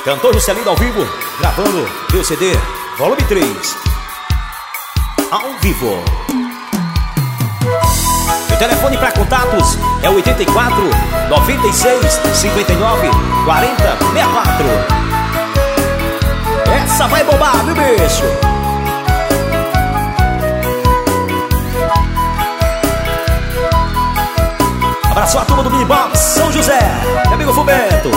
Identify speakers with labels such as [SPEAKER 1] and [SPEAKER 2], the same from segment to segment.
[SPEAKER 1] Cantor Juscelino ao vivo, gravando meu CD, volume 3. Ao vivo. O telefone para contatos é o 84 96 59 40 64. Essa vai bombar, viu, bicho? Abraço a turma do Minibox São José, meu amigo Fubeto.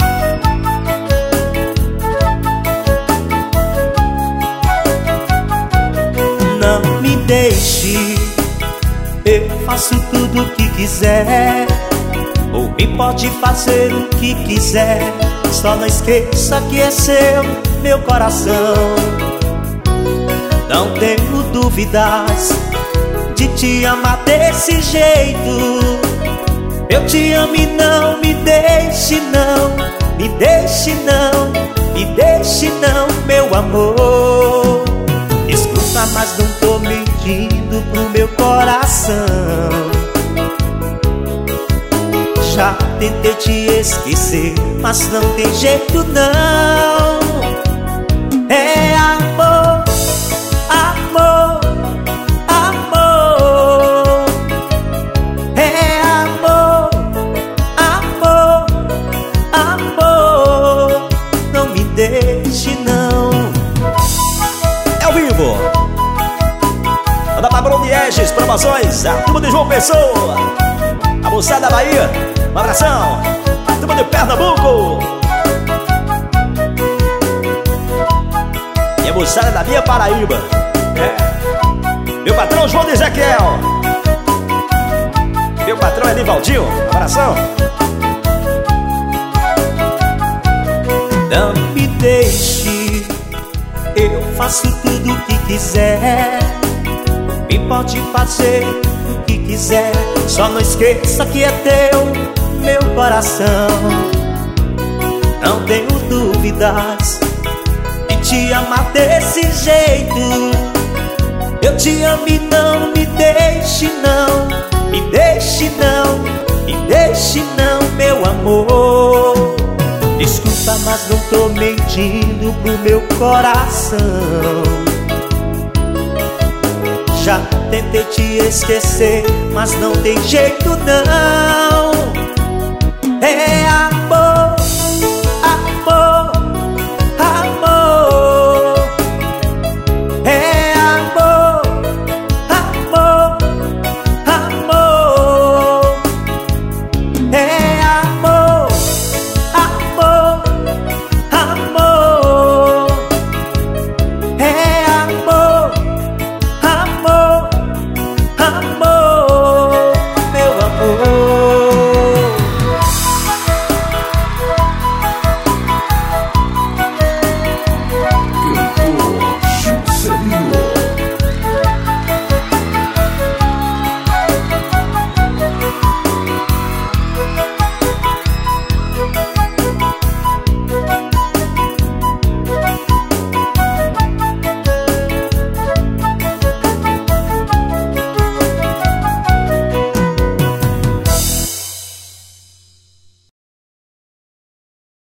[SPEAKER 2] Não me deixe, eu faço tudo o que quiser. O homem pode fazer o que quiser, só não esqueça que é seu, meu coração. Não tenho dúvidas de te amar desse jeito. Eu te amo e não me deixe não, me deixe não, me deixe não, meu amor. Escuta, mas não tô mentindo pro meu coração. Já tentei te esquecer, mas não tem jeito não. É amor, amor, amor. É amor, amor, amor. Não me deixe não.
[SPEAKER 1] É ao vivo. Manda pra Broniestes, promoções, a turma de João Pessoa, a moçada da Bahia, um abração, a turma de Pernambuco e a moçada da minha Paraíba. Meu patrão João de Ezequiel, meu patrão é Nivaldinho, um abração.
[SPEAKER 2] Não me deixe, eu faço tudo o que quiser. E pode fazer o que quiser, só não esqueça que é teu, meu coração. Não tenho dúvidas de te amar desse jeito. Eu te amo e não me deixe não, me deixe não, me deixe não, meu amor. Desculpa, mas não tô mentindo pro meu coração. Já tentei te esquecer, mas não tem jeito não. É amor.